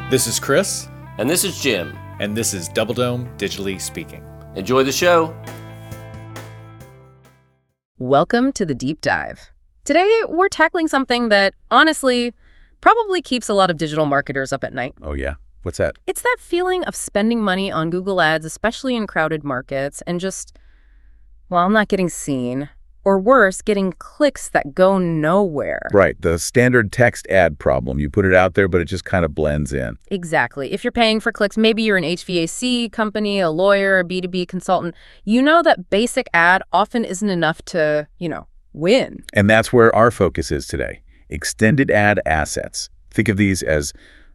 This is Chris. And this is Jim. And this is Double Dome Digitally Speaking. Enjoy the show. Welcome to the Deep Dive. Today, we're tackling something that, honestly, probably keeps a lot of digital marketers up at night. Oh, yeah? What's that? It's that feeling of spending money on Google Ads, especially in crowded markets, and just, well, I'm not getting seen. Or worse, getting clicks that go nowhere. Right, the standard text ad problem. You put it out there, but it just kind of blends in. Exactly. If you're paying for clicks, maybe you're an HVAC company, a lawyer, a B2B consultant, you know that basic ad often isn't enough to, win. And that's where our focus is today. Extended ad assets. Think of these as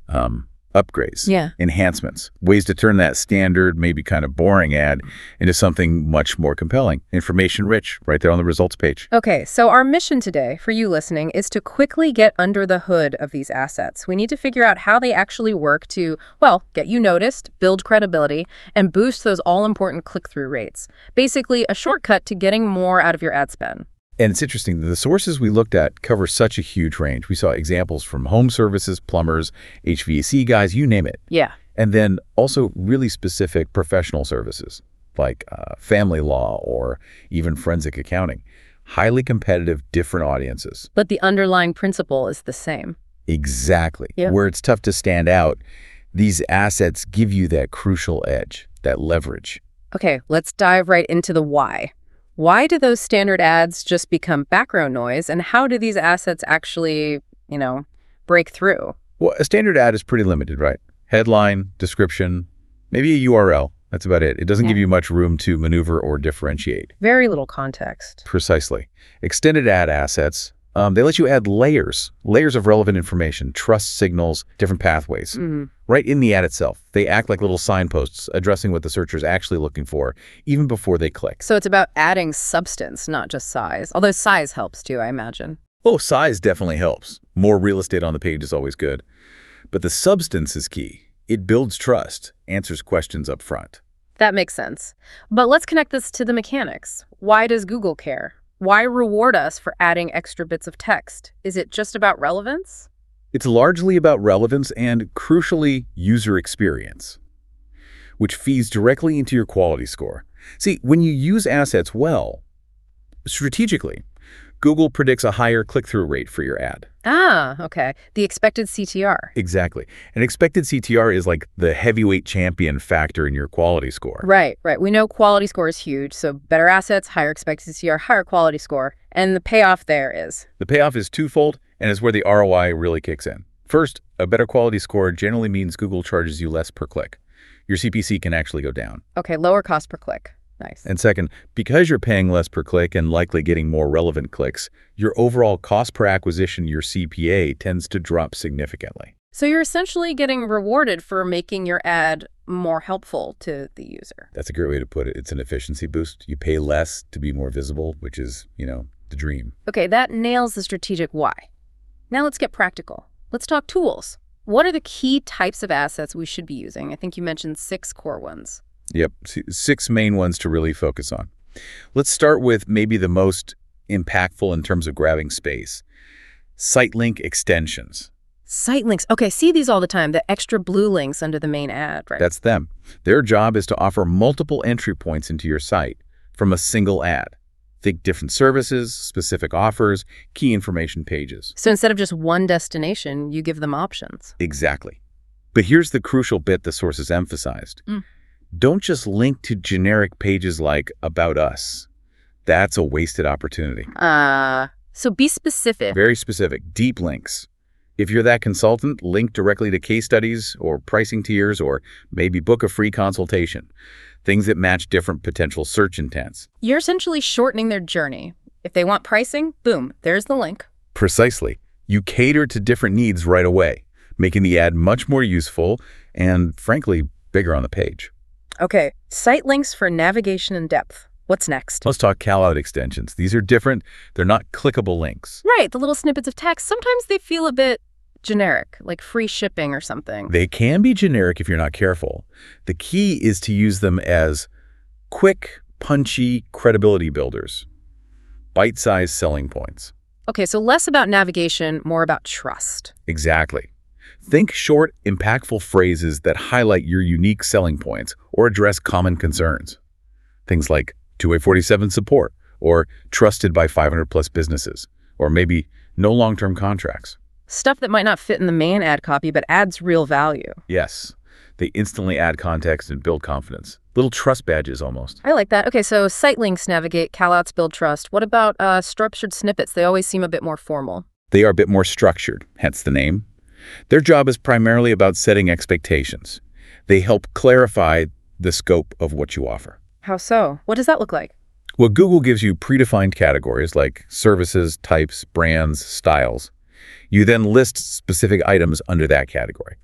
upgrades, enhancements, ways to turn that standard, maybe kind of boring ad into something much more compelling, information-rich, right there on the results page. Okay, so our mission today, for you listening, is to quickly get under the hood of these assets. We need to figure out how they actually work to, get you noticed, build credibility, and boost those all-important click-through rates. Basically, a shortcut to getting more out of your ad spend. And it's interesting, the sources we looked at cover such a huge range. We saw examples from home services, plumbers, HVAC guys, you name it. Yeah. And then also really specific professional services like family law or even forensic accounting. Highly competitive, different audiences. But the underlying principle is the same. Exactly. Yeah. Where it's tough to stand out, these assets give you that crucial edge, that leverage. Okay, let's dive right into the why. Why do those standard ads just become background noise, and how do these assets actually, break through? Well, a standard ad is pretty limited, right? Headline, description, maybe a URL. That's about it. It doesn't give you much room to maneuver or differentiate. Very little context. Precisely. Extended ad assets, they let you add layers of relevant information, trust signals, different pathways. Right in the ad itself. They act like little signposts addressing what the searcher is actually looking for, even before they click. So it's about adding substance, not just size. Although size helps too, I imagine. Oh, size definitely helps. More real estate on the page is always good. But the substance is key. It builds trust, answers questions up front. That makes sense. But let's connect this to the mechanics. Why does Google care? Why reward us for adding extra bits of text? Is it just about relevance? It's largely about relevance and, crucially, user experience, which feeds directly into your quality score. See, when you use assets well, strategically, Google predicts a higher click-through rate for your ad. Ah, okay. The expected CTR. Exactly. An expected CTR is like the heavyweight champion factor in your quality score. Right. We know quality score is huge, so better assets, higher expected CTR, higher quality score. And the payoff there is? The payoff is twofold, and is where the ROI really kicks in. First, a better quality score generally means Google charges you less per click. Your CPC can actually go down. Okay, lower cost per click. Nice. And second, because you're paying less per click and likely getting more relevant clicks, your overall cost per acquisition, your CPA, tends to drop significantly. So you're essentially getting rewarded for making your ad more helpful to the user. That's a great way to put it. It's an efficiency boost. You pay less to be more visible, which is, the dream. Okay, that nails the strategic why. Now let's get practical. Let's talk tools. What are the key types of assets we should be using? I think you mentioned 6 core ones. Yep, 6 main ones to really focus on. Let's start with maybe the most impactful in terms of grabbing space. Site link extensions. Site links. Okay, see these all the time, the extra blue links under the main ad, right? That's them. Their job is to offer multiple entry points into your site from a single ad. Think different services, specific offers, key information pages. So instead of just one destination, you give them options. Exactly. But here's the crucial bit the sources emphasized. Don't just link to generic pages like About Us. That's a wasted opportunity. So be specific. Very specific. Deep links. If you're that consultant, link directly to case studies or pricing tiers, or maybe book a free consultation. Things that match different potential search intents. You're essentially shortening their journey. If they want pricing, boom, there's the link. Precisely. You cater to different needs right away, making the ad much more useful and, frankly, bigger on the page. Okay, site links for navigation and depth. What's next? Let's talk callout extensions. These are different. They're not clickable links. Right, the little snippets of text. Sometimes they feel a bit generic, like free shipping or something. They can be generic if you're not careful. The key is to use them as quick, punchy credibility builders. Bite-sized selling points. Okay, so less about navigation, more about trust. Exactly. Think short, impactful phrases that highlight your unique selling points or address common concerns. Things like 2A47 support, or trusted by 500-plus businesses, or maybe no long-term contracts. Stuff that might not fit in the main ad copy but adds real value. Yes, they instantly add context and build confidence. Little trust badges almost. I like that. Okay, so site links navigate, callouts build trust. What about structured snippets? They always seem a bit more formal. They are a bit more structured, hence the name. Their job is primarily about setting expectations. They help clarify the scope of what you offer. How so? What does that look like? Well, Google gives you predefined categories like services, types, brands, styles. You then list specific items under that category.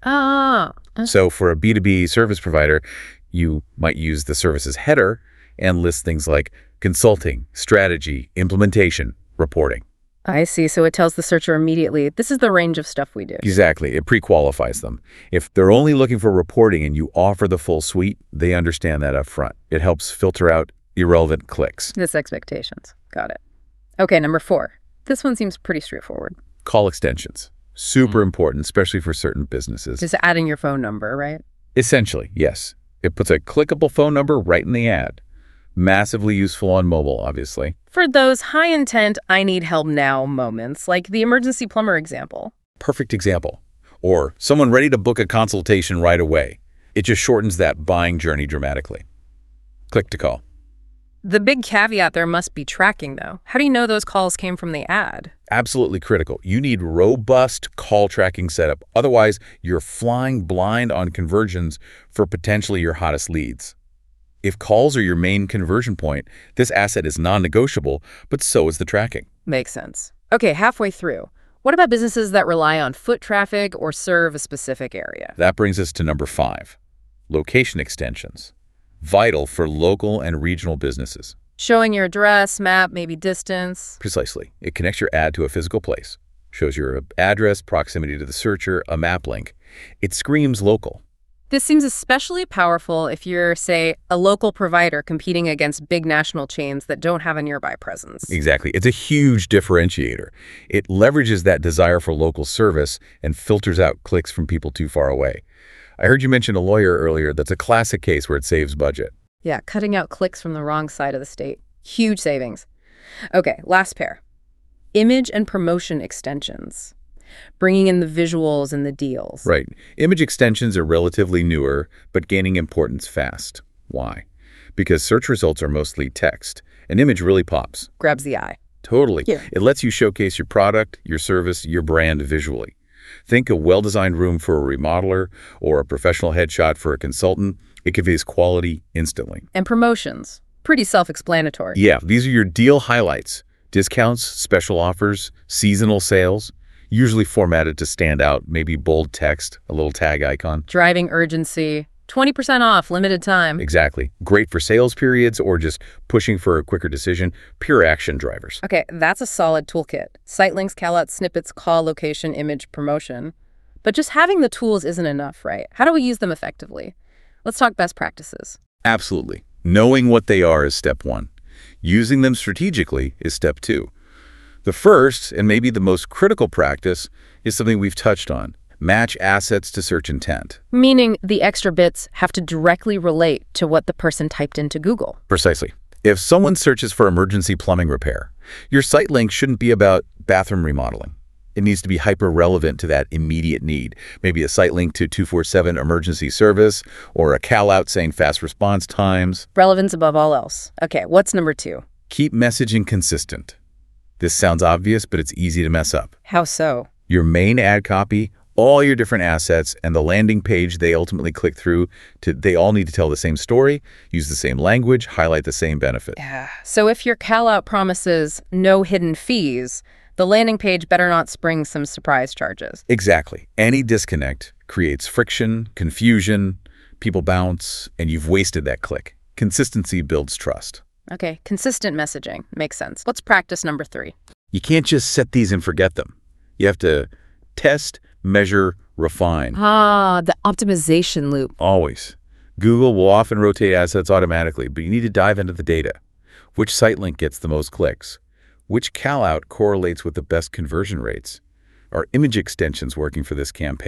So for a B2B service provider, you might use the services header and list things like consulting, strategy, implementation, reporting. I see. So it tells the searcher immediately, this is the range of stuff we do. Exactly. It pre-qualifies them. If they're only looking for reporting and you offer the full suite, they understand that up front. It helps filter out irrelevant clicks. This expectations. Got it. Okay, number 4. This one seems pretty straightforward. Call extensions. Super important, especially for certain businesses. Just adding your phone number, right? Essentially, yes. It puts a clickable phone number right in the ad. Massively useful on mobile, obviously. For those high-intent, I need help now moments, like the emergency plumber example. Perfect example. Or someone ready to book a consultation right away. It just shortens that buying journey dramatically. Click to call. The big caveat there must be tracking, though. How do you know those calls came from the ad? Absolutely critical. You need robust call tracking setup. Otherwise, you're flying blind on conversions for potentially your hottest leads. If calls are your main conversion point, this asset is non-negotiable, but so is the tracking. Makes sense. Okay, halfway through. What about businesses that rely on foot traffic or serve a specific area? That brings us to number 5, location extensions. Vital for local and regional businesses. Showing your address, map, maybe distance. Precisely. It connects your ad to a physical place. Shows your address, proximity to the searcher, a map link. It screams local. This seems especially powerful if you're, say, a local provider competing against big national chains that don't have a nearby presence. Exactly. It's a huge differentiator. It leverages that desire for local service and filters out clicks from people too far away. I heard you mention a lawyer earlier. That's a classic case where it saves budget. Yeah, cutting out clicks from the wrong side of the state. Huge savings. Okay, last pair. Image and promotion extensions. Bringing in the visuals and the deals. Right. Image extensions are relatively newer, but gaining importance fast. Why? Because search results are mostly text. An image really pops. Grabs the eye. Totally. Yeah. It lets you showcase your product, your service, your brand visually. Think a well-designed room for a remodeler or a professional headshot for a consultant. It conveys quality instantly. And promotions. Pretty self-explanatory. Yeah, these are your deal highlights. Discounts, special offers, seasonal sales. Usually formatted to stand out, maybe bold text, a little tag icon. Driving urgency. 20% off, limited time. Exactly. Great for sales periods or just pushing for a quicker decision. Pure action drivers. Okay, that's a solid toolkit. Site links, callouts, snippets, call, location, image, promotion. But just having the tools isn't enough, right? How do we use them effectively? Let's talk best practices. Absolutely. Knowing what they are is step 1. Using them strategically is step 2. The first, and maybe the most critical practice, is something we've touched on. Match assets to search intent. Meaning the extra bits have to directly relate to what the person typed into Google. Precisely. If someone searches for emergency plumbing repair, your site link shouldn't be about bathroom remodeling. It needs to be hyper-relevant to that immediate need. Maybe a site link to 247 emergency service or a call-out saying fast response times. Relevance above all else. Okay, what's number 2? Keep messaging consistent. This sounds obvious, but it's easy to mess up. How so? Your main ad copy, all your different assets, and the landing page they ultimately click through, they all need to tell the same story, use the same language, highlight the same benefit. Yeah. So if your call-out promises no hidden fees, the landing page better not spring some surprise charges. Exactly. Any disconnect creates friction, confusion, people bounce, and you've wasted that click. Consistency builds trust. Okay, consistent messaging. Makes sense. What's practice number 3? You can't just set these and forget them. You have to test, measure, refine. The optimization loop. Always. Google will often rotate assets automatically, but you need to dive into the data. Which site link gets the most clicks? Which callout correlates with the best conversion rates? Are image extensions working for this campaign?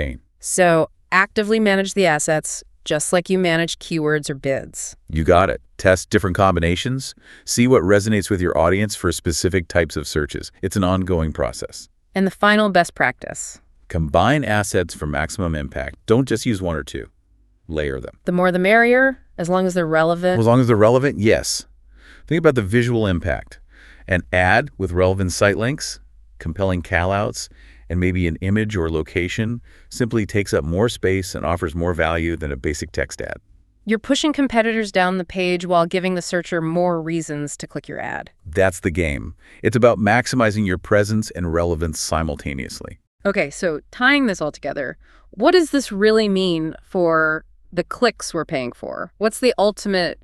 So actively manage the assets just like you manage keywords or bids. You got it. Test different combinations. See what resonates with your audience for specific types of searches. It's an ongoing process. And the final best practice. Combine assets for maximum impact. Don't just use one or two. Layer them. The more the merrier, as long as they're relevant. As long as they're relevant, yes. Think about the visual impact. An ad with relevant site links, compelling callouts, and maybe an image or location simply takes up more space and offers more value than a basic text ad. You're pushing competitors down the page while giving the searcher more reasons to click your ad. That's the game. It's about maximizing your presence and relevance simultaneously. Okay, so tying this all together, what does this really mean for the clicks we're paying for? What's the ultimate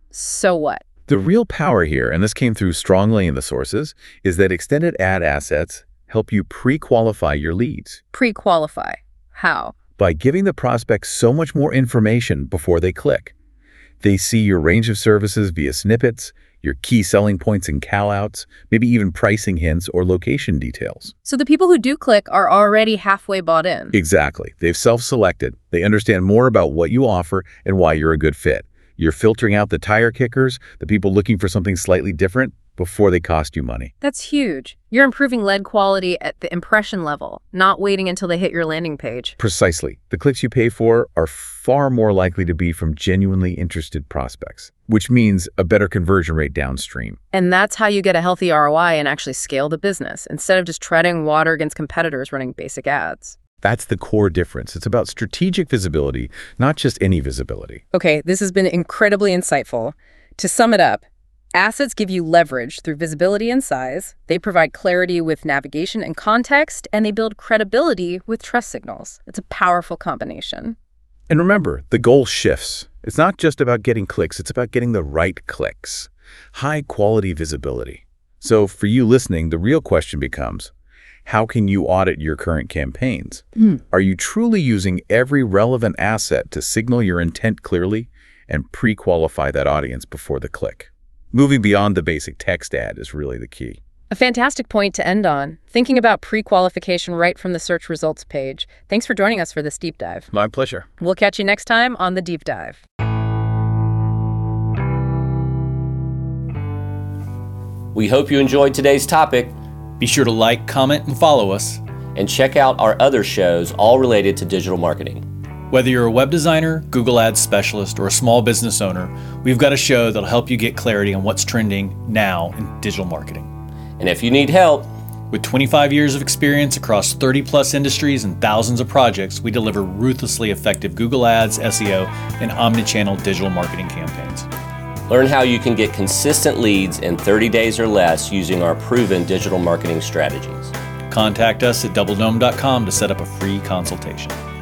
so what? The real power here, and this came through strongly in the sources, is that extended ad assets help you pre-qualify your leads. Pre-qualify? How? By giving the prospect so much more information before they click. They see your range of services via snippets, your key selling points and callouts, maybe even pricing hints or location details. So the people who do click are already halfway bought in. Exactly. They've self-selected. They understand more about what you offer and why you're a good fit. You're filtering out the tire kickers, the people looking for something slightly different, before they cost you money. That's huge. You're improving lead quality at the impression level, not waiting until they hit your landing page. Precisely. The clicks you pay for are far more likely to be from genuinely interested prospects, which means a better conversion rate downstream. And that's how you get a healthy ROI and actually scale the business, instead of just treading water against competitors running basic ads. That's the core difference. It's about strategic visibility, not just any visibility. Okay, this has been incredibly insightful. To sum it up, assets give you leverage through visibility and size, they provide clarity with navigation and context, and they build credibility with trust signals. It's a powerful combination. And remember, the goal shifts. It's not just about getting clicks, it's about getting the right clicks. High-quality visibility. So for you listening, the real question becomes, how can you audit your current campaigns? Are you truly using every relevant asset to signal your intent clearly and pre-qualify that audience before the click? Moving beyond the basic text ad is really the key. A fantastic point to end on, thinking about pre-qualification right from the search results page. Thanks for joining us for this deep dive. My pleasure. We'll catch you next time on The Deep Dive. We hope you enjoyed today's topic. Be sure to like, comment, and follow us. And check out our other shows, all related to digital marketing. Whether you're a web designer, Google Ads specialist, or a small business owner, we've got a show that'll help you get clarity on what's trending now in digital marketing. And if you need help, with 25 years of experience across 30-plus industries and thousands of projects, we deliver ruthlessly effective Google Ads, SEO, and omnichannel digital marketing campaigns. Learn how you can get consistent leads in 30 days or less using our proven digital marketing strategies. Contact us at doubledome.com to set up a free consultation.